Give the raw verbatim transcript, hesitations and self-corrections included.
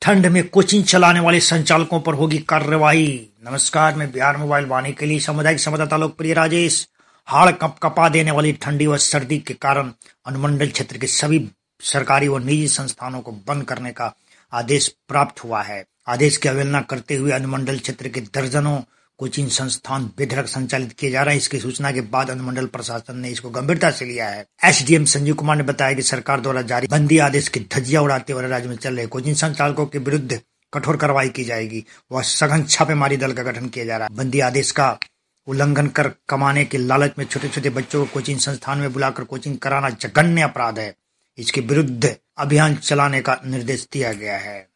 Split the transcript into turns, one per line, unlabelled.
ठंड में कोचिंग चलाने वाले संचालकों पर होगी कार्रवाई। नमस्कार, मैं बिहार मोबाइल वाणी के लिए सामुदायिक संवाददाता लोकप्रिय राजेश। हाड़ कंपकपा देने वाली ठंडी व सर्दी के कारण अनुमंडल क्षेत्र के सभी सरकारी व निजी संस्थानों को बंद करने का आदेश प्राप्त हुआ है। आदेश की अवहेलना करते हुए अनुमंडल क्षेत्र के दर्जनों कोचिंग संस्थान बेधड़क संचालित किए जा रहे हैं। इसकी सूचना के बाद अनुमंडल प्रशासन ने इसको गंभीरता से लिया है। एसडीएम संजीव कुमार ने बताया कि सरकार द्वारा जारी बंदी आदेश की धज्जियां उड़ाते हुए राज्य में चल रहे कोचिंग संचालकों के विरुद्ध कठोर कार्रवाई की जाएगी। वह सघन छापेमारी दल का गठन किया जा रहा है। बंदी आदेश का उल्लंघन कर कमाने के लालच में छोटे छोटे बच्चों को कोचिंग संस्थान में बुलाकर कोचिंग कराना जघन्य अपराध है। इसके विरुद्ध अभियान चलाने का निर्देश दिया गया है।